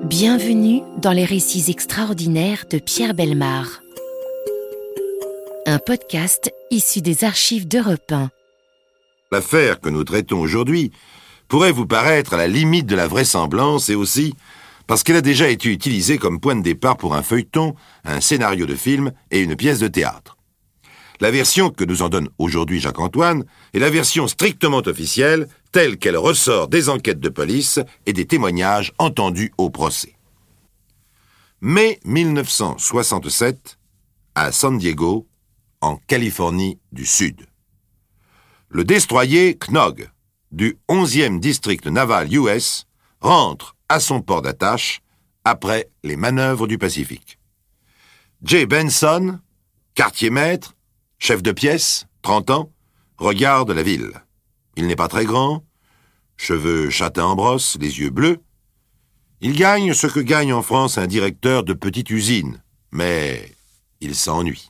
Bienvenue dans les récits extraordinaires de Pierre Bellemare. Un podcast issu des archives d'Europe 1. L'affaire que nous traitons aujourd'hui pourrait vous paraître à la limite de la vraisemblance et aussi parce qu'elle a déjà été utilisée comme point de départ pour un feuilleton, un scénario de film et une pièce de théâtre. La version que nous en donne aujourd'hui Jacques-Antoine est la version strictement officielle, telle qu'elle ressort des enquêtes de police et des témoignages entendus au procès. Mai 1967, à San Diego, en Californie du Sud. Le destroyer Knog, du 11e district naval US, rentre à son port d'attache après les manœuvres du Pacifique. Jay Benson, quartier-maître, chef de pièce, 30 ans, regarde la ville. Il n'est pas très grand, cheveux châtains en brosse, les yeux bleus. Il gagne ce que gagne en France un directeur de petite usine, mais il s'ennuie.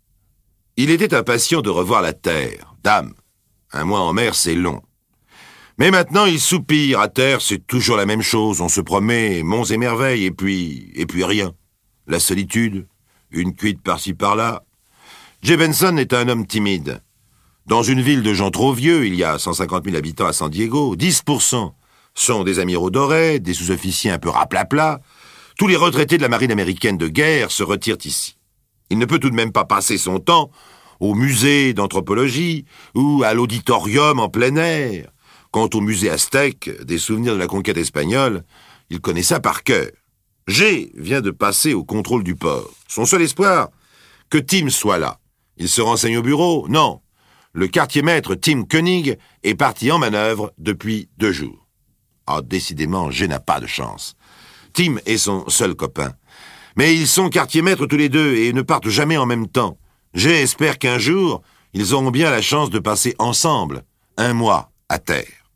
Il était impatient de revoir la terre. Dame, un mois en mer, c'est long. Mais maintenant, il soupire. À terre, c'est toujours la même chose. On se promet monts et merveilles, et puis rien. La solitude, une cuite par-ci par-là. Jay Benson est un homme timide. Dans une ville de gens trop vieux, il y a 150 000 habitants à San Diego, 10% sont des amiraux dorés, des sous-officiers un peu raplapla. Tous les retraités de la marine américaine de guerre se retirent ici. Il ne peut tout de même pas passer son temps au musée d'anthropologie ou à l'auditorium en plein air. Quant au musée aztèque, des souvenirs de la conquête espagnole, il connaît ça par cœur. Jay vient de passer au contrôle du port. Son seul espoir, que Tim soit là. Il se renseigne au bureau? Non. Le quartier-maître Tim Koenig est parti en manœuvre depuis 2 jours. Ah, décidément, Jay n'a pas de chance. Tim est son seul copain. Mais ils sont quartier-maîtres tous les deux et ne partent jamais en même temps. Jay espère qu'un jour, ils auront bien la chance de passer ensemble 1 mois à terre.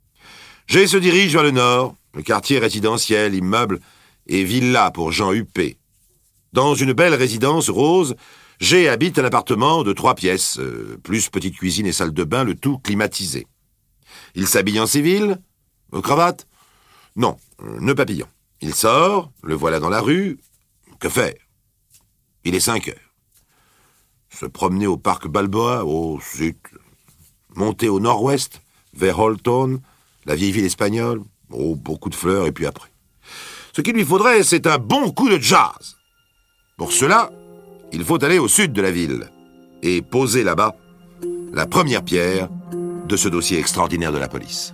Jay se dirige vers le nord, le quartier résidentiel, immeuble et villa pour gens huppés. Dans une belle résidence rose, Jay habite un appartement de 3 pièces, plus petite cuisine et salle de bain, le tout climatisé. Il s'habille en civil, cravate? Non, nœud papillon. Il sort, le voilà dans la rue. Que faire? Il est 5 heures. Se promener au parc Balboa, au sud. Monter au nord-ouest, vers Holton, la vieille ville espagnole. Oh, beaucoup de fleurs, et puis après. Ce qu'il lui faudrait, c'est un bon coup de jazz. Pour cela, il faut aller au sud de la ville et poser là-bas la première pierre de ce dossier extraordinaire de la police.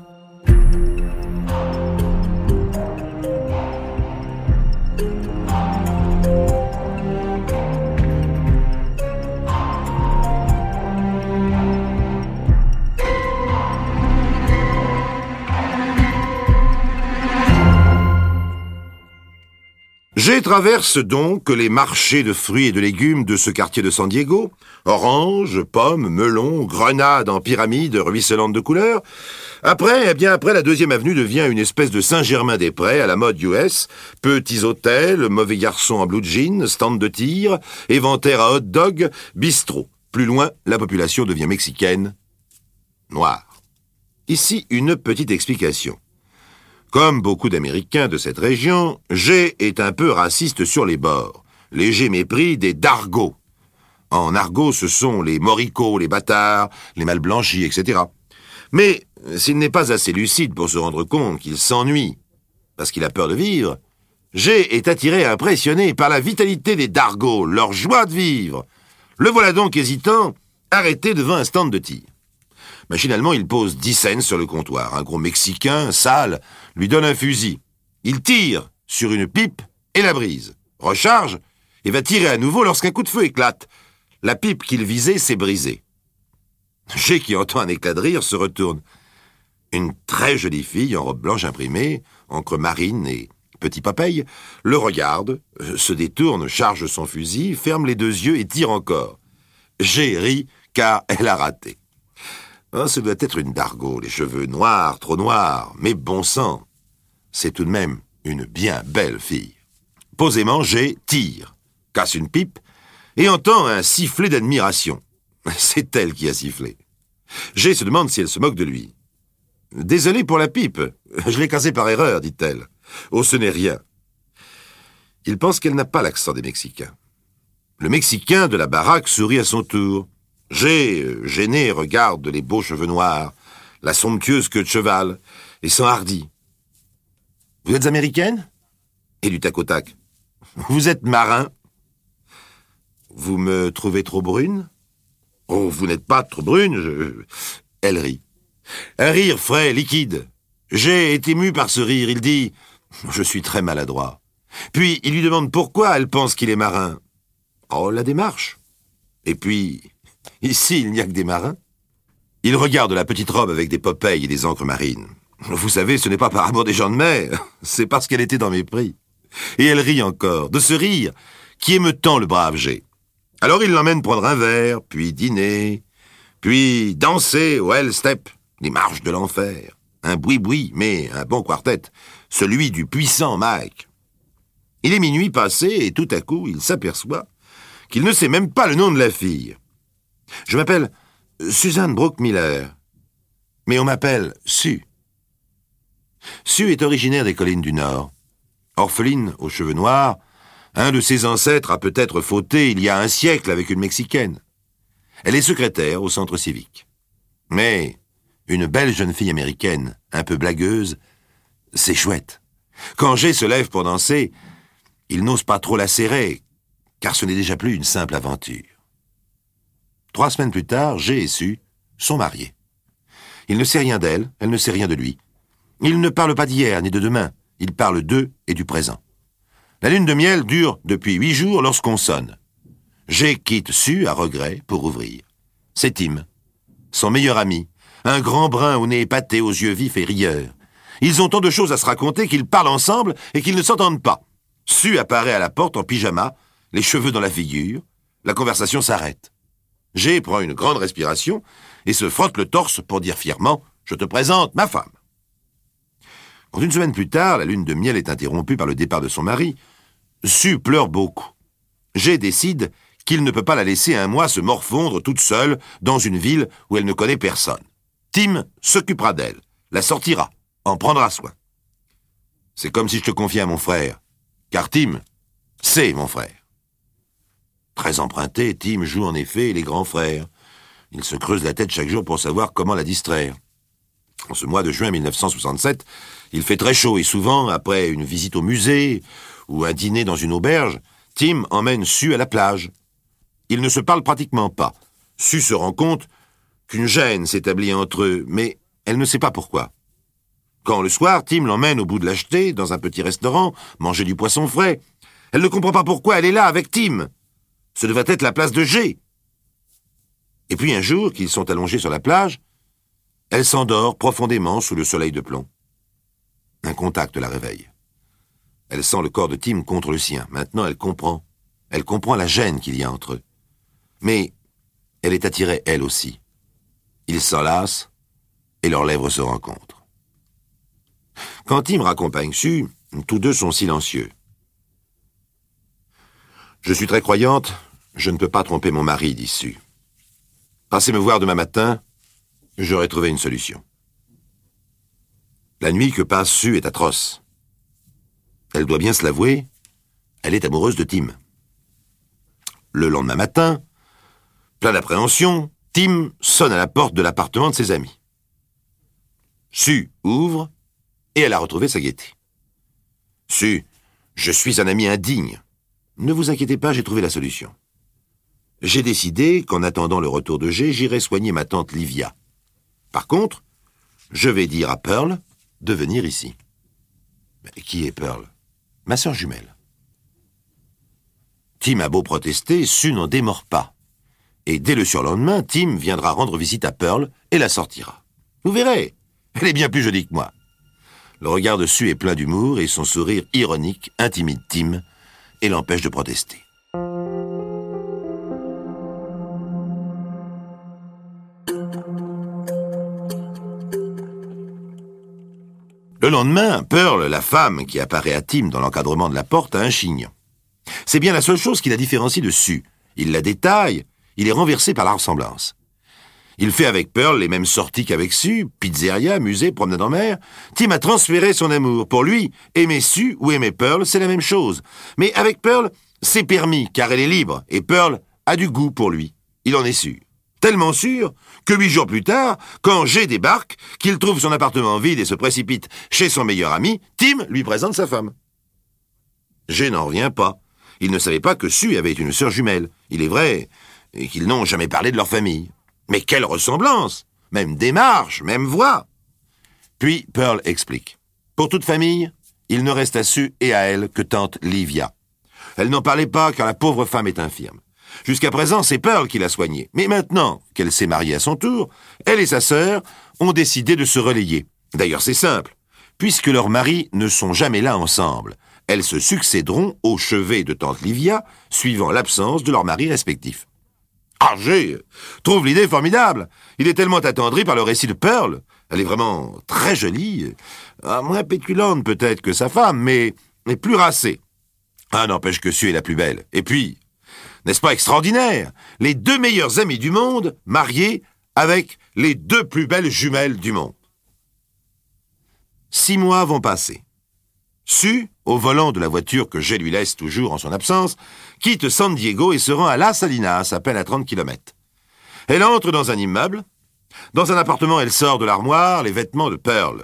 Jay traverse donc les marchés de fruits et de légumes de ce quartier de San Diego. Oranges, pommes, melons, grenades en pyramide ruisselantes de couleurs. Après, la 2e avenue devient une espèce de Saint-Germain-des-Prés à la mode US. Petits hôtels, mauvais garçons en blue jean, stand de tir, éventaire à hot dog, bistrot. Plus loin, la population devient mexicaine, noire. Ici, une petite explication. Comme beaucoup d'Américains de cette région, Jay est un peu raciste sur les bords. Léger mépris des dargos. En argot, ce sont les moricots, les bâtards, les mal blanchis, etc. Mais s'il n'est pas assez lucide pour se rendre compte qu'il s'ennuie parce qu'il a peur de vivre, Jay est attiré et impressionné par la vitalité des dargos, leur joie de vivre. Le voilà donc hésitant, arrêté devant un stand de tir. Machinalement, il pose 10 cents sur le comptoir. Un gros Mexicain, sale, lui donne un fusil. Il tire sur une pipe et la brise. Recharge et va tirer à nouveau lorsqu'un coup de feu éclate. La pipe qu'il visait s'est brisée. Jay, qui entend un éclat de rire, se retourne. Une très jolie fille en robe blanche imprimée, encre marine et petit Popeye, le regarde, se détourne, charge son fusil, ferme les 2 yeux et tire encore. Jay rit car elle a raté. Oh, ce doit être une dargo, les cheveux noirs, trop noirs, mais bon sang. C'est tout de même une bien belle fille. Posément, Jay tire, casse une pipe et entend un sifflet d'admiration. C'est elle qui a sifflé. Jay se demande si elle se moque de lui. « Désolé pour la pipe, je l'ai cassée par erreur, dit-elle. Oh, ce n'est rien. Il pense qu'elle n'a pas l'accent des Mexicains. Le Mexicain de la baraque sourit à son tour. G, gêné, regarde les beaux cheveux noirs, la somptueuse queue de cheval, et s'enhardit. « Vous êtes américaine ?» Et du tac au tac. « Vous êtes marin ?»« Vous me trouvez trop brune ?»« Oh, vous n'êtes pas trop brune, Elle rit. Un rire frais, liquide. G est ému par ce rire. Il dit « Je suis très maladroit. » Puis il lui demande pourquoi elle pense qu'il est marin. « Oh, la démarche. » Et puis, ici, il n'y a que des marins. Il regarde la petite robe avec des Popeyes et des encres marines. Vous savez, ce n'est pas par amour des gens de mer, c'est parce qu'elle était dans mes prix. Et elle rit encore, de ce rire qui émeut tant le brave G. Alors il l'emmène prendre un verre, puis dîner, puis danser au Hellstep, les marches de l'enfer. Un boui-boui, mais un bon quartet, celui du puissant Mike. Il est minuit passé et tout à coup, il s'aperçoit qu'il ne sait même pas le nom de la fille. Je m'appelle Suzanne Brooke Miller, mais on m'appelle Sue. Sue est originaire des collines du Nord. Orpheline aux cheveux noirs, un de ses ancêtres a peut-être fauté il y a un siècle avec une Mexicaine. Elle est secrétaire au centre civique. Mais une belle jeune fille américaine, un peu blagueuse, c'est chouette. Quand G se lève pour danser, il n'ose pas trop la serrer, car ce n'est déjà plus une simple aventure. 3 semaines plus tard, G et Sue sont mariés. Il ne sait rien d'elle, elle ne sait rien de lui. Ils ne parlent pas d'hier ni de demain, ils parlent d'eux et du présent. La lune de miel dure depuis 8 jours lorsqu'on sonne. G quitte Sue à regret pour ouvrir. C'est Tim, son meilleur ami, un grand brun au nez épaté, aux yeux vifs et rieurs. Ils ont tant de choses à se raconter qu'ils parlent ensemble et qu'ils ne s'entendent pas. Sue apparaît à la porte en pyjama, les cheveux dans la figure. La conversation s'arrête. G prend une grande respiration et se frotte le torse pour dire fièrement « Je te présente ma femme ». Quand 1 semaine plus tard, la lune de miel est interrompue par le départ de son mari, Sue pleure beaucoup. G décide qu'il ne peut pas la laisser un mois se morfondre toute seule dans une ville où elle ne connaît personne. Tim s'occupera d'elle, la sortira, en prendra soin. C'est comme si je te confiais à mon frère, car Tim, c'est mon frère. Très emprunté, Tim joue en effet les grands frères. Il se creuse la tête chaque jour pour savoir comment la distraire. En ce mois de juin 1967, il fait très chaud et souvent, après une visite au musée ou un dîner dans une auberge, Tim emmène Sue à la plage. Ils ne se parlent pratiquement pas. Sue se rend compte qu'une gêne s'établit entre eux, mais elle ne sait pas pourquoi. Quand le soir, Tim l'emmène au bout de la jetée, dans un petit restaurant, manger du poisson frais, elle ne comprend pas pourquoi elle est là avec Tim. Ce devait être la place de G. Et puis un jour, qu'ils sont allongés sur la plage, elle s'endort profondément sous le soleil de plomb. Un contact la réveille. Elle sent le corps de Tim contre le sien. Maintenant, elle comprend. Elle comprend la gêne qu'il y a entre eux. Mais elle est attirée, elle aussi. Ils s'enlacent et leurs lèvres se rencontrent. Quand Tim raccompagne Sue, tous deux sont silencieux. « Je suis très croyante, je ne peux pas tromper mon mari, dit Sue. Passez me voir demain matin, j'aurai trouvé une solution. » La nuit que passe Sue est atroce. Elle doit bien se l'avouer, elle est amoureuse de Tim. Le lendemain matin, plein d'appréhension, Tim sonne à la porte de l'appartement de ses amis. Sue ouvre et elle a retrouvé sa gaieté. « Sue, je suis un ami indigne. Ne vous inquiétez pas, j'ai trouvé la solution. J'ai décidé qu'en attendant le retour de G, j'irai soigner ma tante Livia. Par contre, je vais dire à Pearl de venir ici. » Mais qui est Pearl ? Ma sœur jumelle. Tim a beau protester, Sue n'en démord pas. Et dès le surlendemain, Tim viendra rendre visite à Pearl et la sortira. Vous verrez, elle est bien plus jolie que moi. Le regard de Sue est plein d'humour et son sourire ironique intimide Tim et l'empêche de protester. Le lendemain, Pearl, la femme qui apparaît à Tim dans l'encadrement de la porte, a un chignon. C'est bien la seule chose qui la différencie de Sue. Il la détaille, il est renversé par la ressemblance. Il fait avec Pearl les mêmes sorties qu'avec Sue, pizzeria, musée, promenade en mer. Tim a transféré son amour. Pour lui, aimer Sue ou aimer Pearl, c'est la même chose. Mais avec Pearl, c'est permis, car elle est libre, et Pearl a du goût pour lui. Il en est sûr. Tellement sûr que 8 jours plus tard, quand Jay débarque, qu'il trouve son appartement vide et se précipite chez son meilleur ami, Tim lui présente sa femme. Jay n'en revient pas. Il ne savait pas que Sue avait une sœur jumelle. Il est vrai qu'ils n'ont jamais parlé de leur famille. Mais quelle ressemblance! Même démarche, même voix! Puis Pearl explique. Pour toute famille, il ne reste à Sue et à elle que tante Livia. Elle n'en parlait pas car la pauvre femme est infirme. Jusqu'à présent, c'est Pearl qui l'a soignée. Mais maintenant qu'elle s'est mariée à son tour, elle et sa sœur ont décidé de se relayer. D'ailleurs, c'est simple. Puisque leurs maris ne sont jamais là ensemble, elles se succéderont au chevet de tante Livia, suivant l'absence de leurs maris respectifs. Jay trouve l'idée formidable. Il est tellement attendri par le récit de Pearl. Elle est vraiment très jolie, moins pétulante peut-être que sa femme, mais plus racée. N'empêche que Sue est la plus belle. Et puis, n'est-ce pas extraordinaire? Les 2 meilleurs amis du monde, mariés avec les 2 plus belles jumelles du monde. 6 mois vont passer. Sue, au volant de la voiture que Jay lui laisse toujours en son absence, quitte San Diego et se rend à Las Salinas, à peine à 30 km. Elle entre dans un immeuble. Dans un appartement, elle sort de l'armoire les vêtements de Pearl.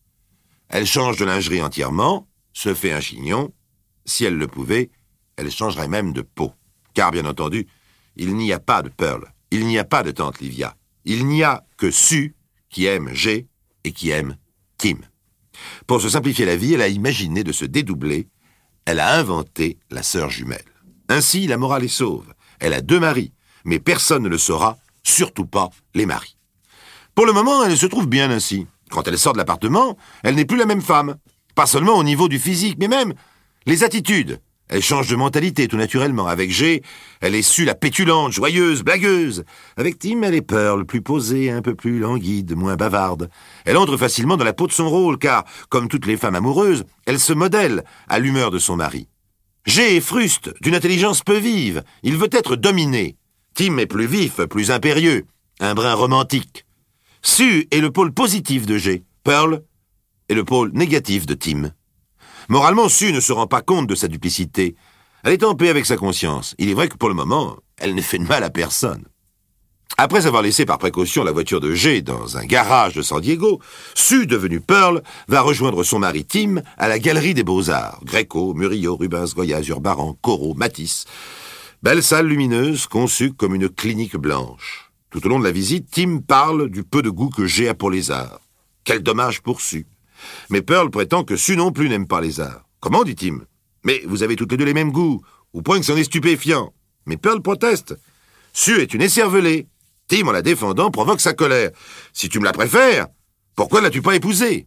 Elle change de lingerie entièrement, se fait un chignon. Si elle le pouvait, elle changerait même de peau. Car, bien entendu, il n'y a pas de Pearl, il n'y a pas de tante Livia. Il n'y a que Sue qui aime Jay et qui aime Tim. Pour se simplifier la vie, elle a imaginé de se dédoubler. Elle a inventé la sœur jumelle. Ainsi, la morale est sauve. Elle a 2 maris, mais personne ne le saura, surtout pas les maris. Pour le moment, elle se trouve bien ainsi. Quand elle sort de l'appartement, elle n'est plus la même femme. Pas seulement au niveau du physique, mais même les attitudes. Elle change de mentalité tout naturellement. Avec Jay, elle est Sue la pétulante, joyeuse, blagueuse. Avec Tim, elle est Pearl, plus posée, un peu plus languide, moins bavarde. Elle entre facilement dans la peau de son rôle, car, comme toutes les femmes amoureuses, elle se modèle à l'humeur de son mari. Jay est fruste, d'une intelligence peu vive. Il veut être dominé. Tim est plus vif, plus impérieux, un brin romantique. Sue est le pôle positif de Jay. Pearl est le pôle négatif de Tim. Moralement, Sue ne se rend pas compte de sa duplicité. Elle est en paix avec sa conscience. Il est vrai que pour le moment, elle ne fait de mal à personne. Après avoir laissé par précaution la voiture de Jay dans un garage de San Diego, Sue, devenue Pearl, va rejoindre son mari Tim à la Galerie des Beaux-Arts. Greco, Murillo, Rubens, Goya, Zurbaran, Corot, Matisse. Belle salle lumineuse conçue comme une clinique blanche. Tout au long de la visite, Tim parle du peu de goût que Jay a pour les arts. Quel dommage pour Sue. Mais Pearl prétend que Sue non plus n'aime pas les arts. Comment, dit Tim? Mais vous avez toutes les 2 les mêmes goûts, au point que c'en est stupéfiant. Mais Pearl proteste. Sue est une écervelée. Tim, en la défendant, provoque sa colère. Si tu me la préfères, pourquoi ne l'as-tu pas épousée?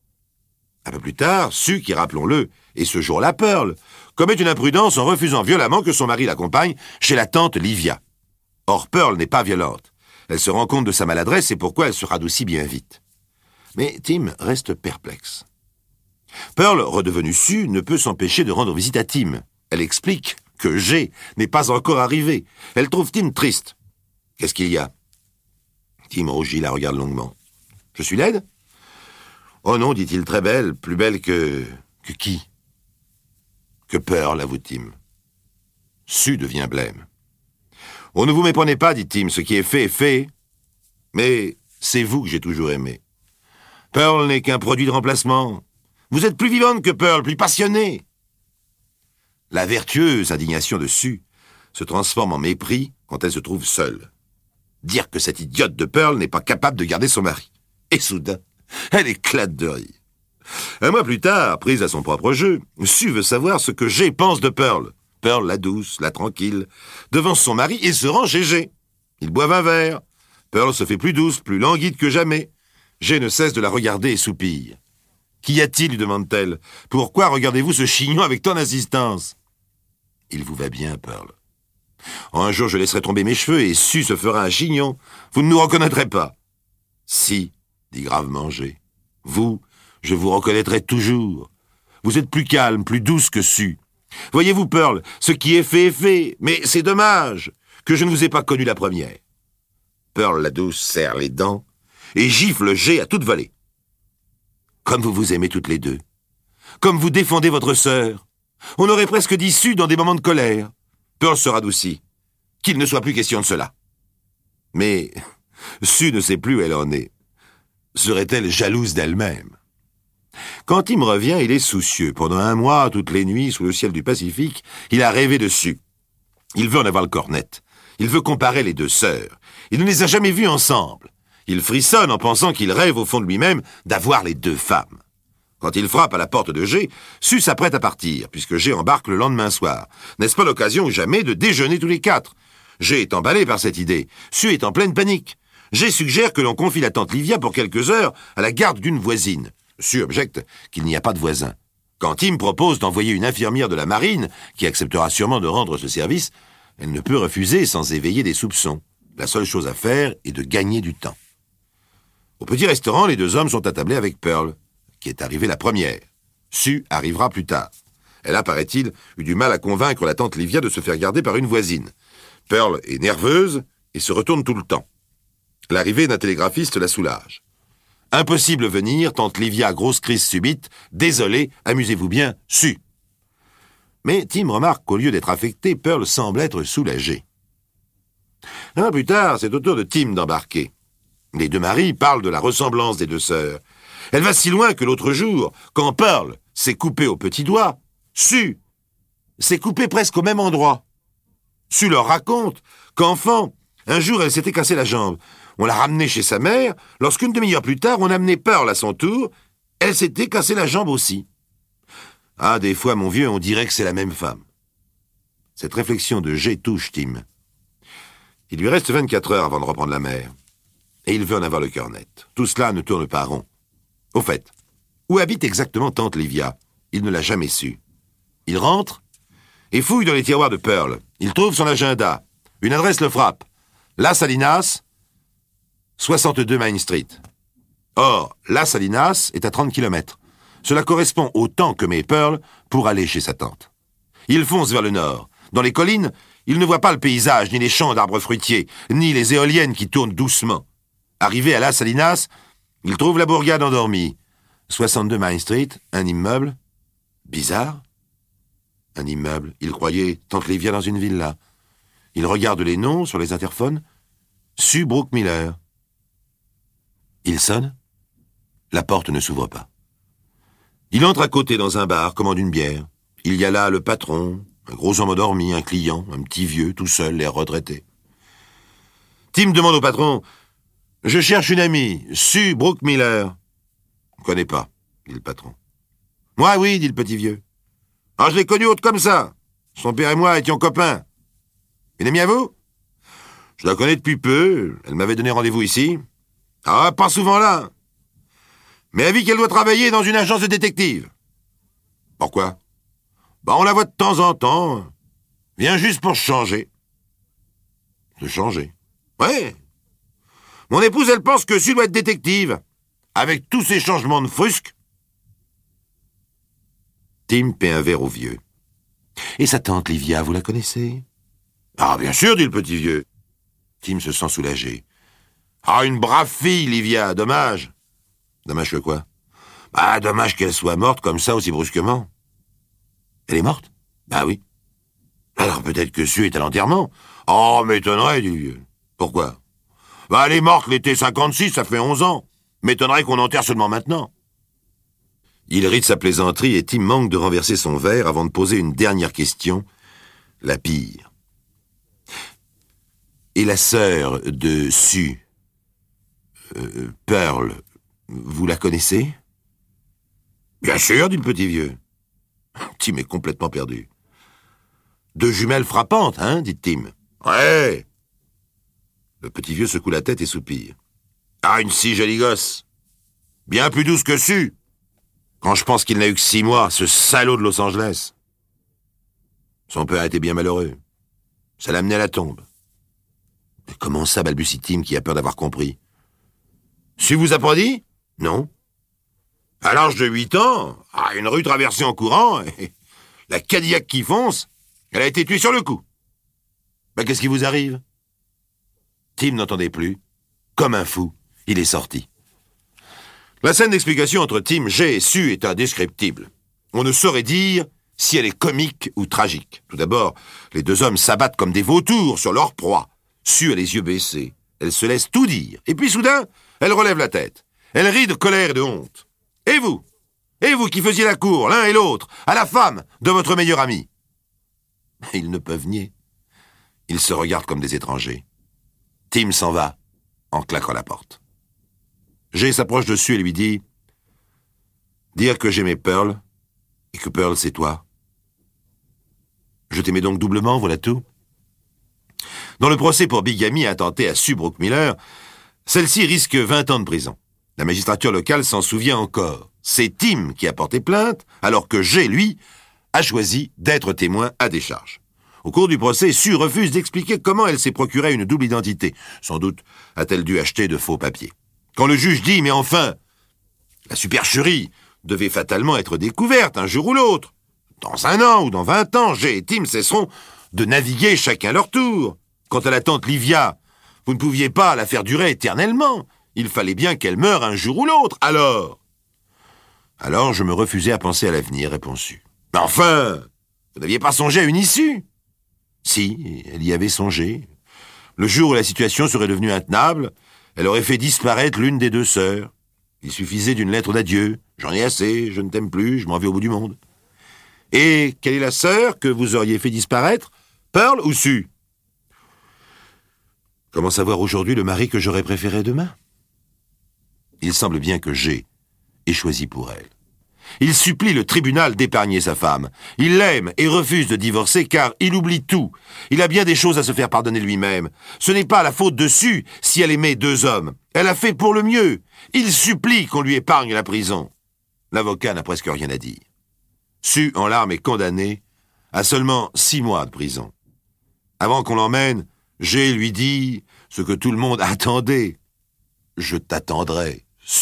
Un peu plus tard, Sue, qui, rappelons-le, est ce jour-là Pearl, commet une imprudence en refusant violemment que son mari l'accompagne chez la tante Livia. Or, Pearl n'est pas violente. Elle se rend compte de sa maladresse et pourquoi elle se radoucit bien vite. Mais Tim reste perplexe. Pearl, redevenue Sue, ne peut s'empêcher de rendre visite à Tim. Elle explique que Jay n'est pas encore arrivé. Elle trouve Tim triste. Qu'est-ce qu'il y a? Tim rougit, la regarde longuement. Je suis laide? Oh non, dit-il, très belle, plus belle que... Que qui? Que Pearl, avoue Tim. Sue devient blême. Oh, ne vous méprenez pas, dit Tim, ce qui est fait est fait. Mais c'est vous que j'ai toujours aimé. Pearl n'est qu'un produit de remplacement. Vous êtes plus vivante que Pearl, plus passionnée. La vertueuse indignation de Sue se transforme en mépris quand elle se trouve seule. Dire que cette idiote de Pearl n'est pas capable de garder son mari. Et soudain, elle éclate de rire. Un mois plus tard, prise à son propre jeu, Sue veut savoir ce que Jay pense de Pearl. Pearl, la douce, la tranquille, devance son mari et se rend chez Jay. Ils boivent un verre. Pearl se fait plus douce, plus languide que jamais. Jay ne cesse de la regarder et soupire. « Qu'y a-t-il » lui demande-t-elle. « Pourquoi regardez-vous ce chignon avec tant d'insistance ?»« Il vous va bien, Pearl. Un jour, je laisserai tomber mes cheveux et Sue se fera un chignon. Vous ne nous reconnaîtrez pas. »« Si, » dit gravement Jay. « Vous, je vous reconnaîtrai toujours. Vous êtes plus calme, plus douce que Sue. Voyez-vous, Pearl, ce qui est fait, mais c'est dommage que je ne vous ai pas connu la première. » Pearl la douce serre les dents et gifle G à toute volée. Comme vous vous aimez toutes les deux. Comme vous défendez votre sœur. On aurait presque dit Sue dans des moments de colère. Pearl se radoucit. Qu'il ne soit plus question de cela. Mais Sue ne sait plus où elle en est. Serait-elle jalouse d'elle-même? Quand Tim revient, il est soucieux. Pendant 1 mois, toutes les nuits, sous le ciel du Pacifique, il a rêvé de Sue. Il veut en avoir le corps net. Il veut comparer les deux sœurs. Il ne les a jamais vues ensemble. Il frissonne en pensant qu'il rêve au fond de lui-même d'avoir les 2 femmes. Quand il frappe à la porte de G, Sue s'apprête à partir, puisque G embarque le lendemain soir. N'est-ce pas l'occasion ou jamais de déjeuner tous les 4? G est emballé par cette idée. Sue est en pleine panique. G suggère que l'on confie la tante Livia pour quelques heures à la garde d'une voisine. Sue objecte qu'il n'y a pas de voisin. Quand Tim propose d'envoyer une infirmière de la marine, qui acceptera sûrement de rendre ce service, elle ne peut refuser sans éveiller des soupçons. La seule chose à faire est de gagner du temps. Au petit restaurant, les 2 hommes sont attablés avec Pearl, qui est arrivée la première. Sue arrivera plus tard. Elle a, paraît-il, eu du mal à convaincre la tante Livia de se faire garder par une voisine. Pearl est nerveuse et se retourne tout le temps. L'arrivée d'un télégraphiste la soulage. Impossible venir, tante Livia, grosse crise subite. Désolé, amusez-vous bien, Sue. Mais Tim remarque qu'au lieu d'être affecté, Pearl semble être soulagée. Un an plus tard, c'est au tour de Tim d'embarquer. Les 2 maris parlent de la ressemblance des 2 sœurs. Elle va si loin que l'autre jour, quand Pearl s'est coupée au petit doigt, Sue s'est coupée presque au même endroit. Sue leur raconte qu'enfant, un jour elle s'était cassé la jambe. On l'a ramenée chez sa mère. Lorsqu'une demi-heure plus tard, on amenait Pearl à son tour, elle s'était cassé la jambe aussi. Ah, des fois, mon vieux, on dirait que c'est la même femme. Cette réflexion de G touche Tim. Il lui reste 24 heures avant de reprendre la mer. Et il veut en avoir le cœur net. Tout cela ne tourne pas rond. Au fait, où habite exactement tante Livia? Il ne l'a jamais su. Il rentre et fouille dans les tiroirs de Pearl. Il trouve son agenda. Une adresse le frappe. Las Salinas, 62 Main Street. Or, Las Salinas est à 30 km. Cela correspond au temps que met Pearl pour aller chez sa tante. Il fonce vers le nord. Dans les collines, il ne voit pas le paysage, ni les champs d'arbres fruitiers, ni les éoliennes qui tournent doucement. Arrivé à Las Salinas, il trouve la bourgade endormie. 62 Main Street, un immeuble. Bizarre. Un immeuble. Il croyait tante Livia dans une villa. Il regarde les noms sur les interphones. Sue Brooke Miller. Il sonne. La porte ne s'ouvre pas. Il entre à côté dans un bar, commande une bière. Il y a là le patron, un gros homme endormi, un client, un petit vieux, tout seul, l'air retraité. Tim demande au patron « Je cherche une amie, Sue Brooke Miller. »« On ne connaît pas, » dit le patron. « Moi, oui, dit le petit vieux. Ah, je l'ai connue haute comme ça. Son père et moi étions copains. Une amie à vous? Je la connais depuis peu, elle m'avait donné rendez-vous ici. Ah, pas souvent là. Mais elle dit qu'elle doit travailler dans une agence de détective. Pourquoi? On la voit de temps en temps. Vient juste pour changer. De changer? Ouais. Mon épouse, elle pense que Sue doit être détective. Avec tous ces changements de frusques. Tim paie un verre au vieux. Et sa tante Livia, vous la connaissez? Ah, bien sûr, dit le petit vieux. Tim se sent soulagé. Ah, une brave fille, Livia, dommage. Dommage que quoi? Dommage qu'elle soit morte comme ça aussi brusquement. Elle est morte? Oui. Alors peut-être que Sue est à l'enterrement. Oh, m'étonnerait, dit le vieux. Pourquoi? Elle est morte l'été 56, ça fait 11 ans. M'étonnerait qu'on enterre seulement maintenant. Il rit de sa plaisanterie et Tim manque de renverser son verre avant de poser une dernière question, la pire. Et la sœur de Sue, Pearl, vous la connaissez? Bien sûr, dit le petit vieux. Tim est complètement perdu. 2 jumelles frappantes, hein, dit Tim. Ouais. Le petit vieux secoue la tête et soupire. Ah, une si jolie gosse. Bien plus douce que Sue. Quand je pense qu'il n'a eu que 6 mois, ce salaud de Los Angeles. Son père était bien malheureux. Ça l'a amené à la tombe. Mais comment ça, balbutie Tim, qui a peur d'avoir compris? Sue vous a pas dit? Non. À l'âge de 8 ans, une rue traversée en courant, la Cadillac qui fonce, elle a été tuée sur le coup. Qu'est-ce qui vous arrive? Tim n'entendait plus. Comme un fou, il est sorti. La scène d'explication entre Tim, Jay et Sue est indescriptible. On ne saurait dire si elle est comique ou tragique. Tout d'abord, les deux hommes s'abattent comme des vautours sur leur proie. Sue a les yeux baissés. Elle se laisse tout dire. Et puis soudain, elle relève la tête. Elle rit de colère et de honte. Et vous qui faisiez la cour, l'un et l'autre, à la femme de votre meilleur ami? Ils ne peuvent nier. Ils se regardent comme des étrangers. Tim s'en va en claquant la porte. Jay s'approche dessus et lui dit « Dire que j'aimais Pearl et que Pearl c'est toi. Je t'aimais donc doublement, voilà tout. » Dans le procès pour bigamie intenté à Sue Brookmiller, celle-ci risque 20 ans de prison. La magistrature locale s'en souvient encore. C'est Tim qui a porté plainte, alors que Jay, lui, a choisi d'être témoin à décharge. Au cours du procès, Sue refuse d'expliquer comment elle s'est procuré une double identité. Sans doute a-t-elle dû acheter de faux papiers. Quand le juge dit « Mais enfin, la supercherie devait fatalement être découverte un jour ou l'autre. Dans 1 an ou dans 20 ans, Jay et Tim cesseront de naviguer chacun leur tour. Quant à la tante Livia, vous ne pouviez pas la faire durer éternellement. Il fallait bien qu'elle meure un jour ou l'autre. Alors je me refusais à penser à l'avenir, répond Sue. Mais enfin, vous n'aviez pas songé à une issue? Si, elle y avait songé. Le jour où la situation serait devenue intenable, elle aurait fait disparaître l'une des deux sœurs. Il suffisait d'une lettre d'adieu. J'en ai assez, je ne t'aime plus, je m'en vais au bout du monde. Et quelle est la sœur que vous auriez fait disparaître? Pearl ou Sue? Comment savoir aujourd'hui le mari que j'aurais préféré demain? Il semble bien que Jay ait choisi pour elle. Il supplie le tribunal d'épargner sa femme. Il l'aime et refuse de divorcer car il oublie tout. Il a bien des choses à se faire pardonner lui-même. Ce n'est pas la faute de Sue si elle aimait 2 hommes. Elle a fait pour le mieux. Il supplie qu'on lui épargne la prison. L'avocat n'a presque rien à dire. Sue, en larmes, est condamnée à seulement 6 mois de prison. Avant qu'on l'emmène, Jay lui dit ce que tout le monde attendait. « Je t'attendrai, Sue. »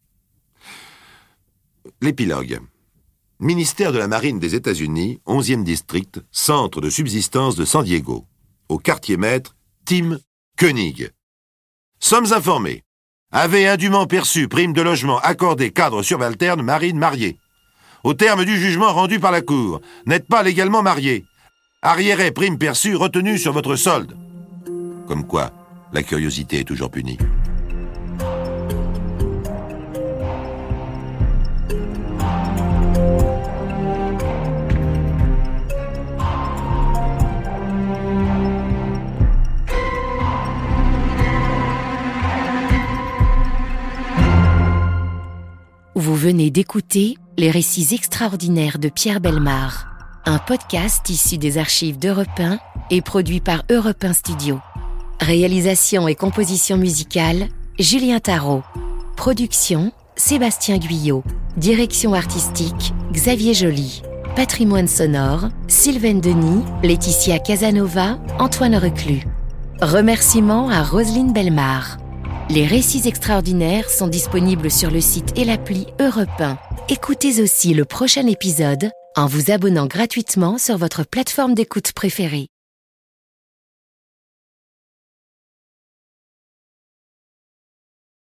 L'épilogue. Ministère de la Marine des États-Unis, 11e district, centre de subsistance de San Diego. Au quartier-maître, Tim Koenig. Sommes informés. Avez indûment perçu prime de logement accordée cadre subalterne marine marié. Au terme du jugement rendu par la Cour, n'êtes pas légalement marié. Arriéré prime perçue retenue sur votre solde. Comme quoi, la curiosité est toujours punie. Vous venez d'écouter Les récits extraordinaires de Pierre Bellemare, un podcast issu des archives d'Europe 1 et produit par Europe 1 Studio. Réalisation et composition musicale, Julien Tarot. Production, Sébastien Guyot. Direction artistique, Xavier Joly. Patrimoine sonore, Sylvaine Denis, Laetitia Casanova, Antoine Reclus. Remerciements à Roselyne Bellemare. Les récits extraordinaires sont disponibles sur le site et l'appli Europe 1. Écoutez aussi le prochain épisode en vous abonnant gratuitement sur votre plateforme d'écoute préférée.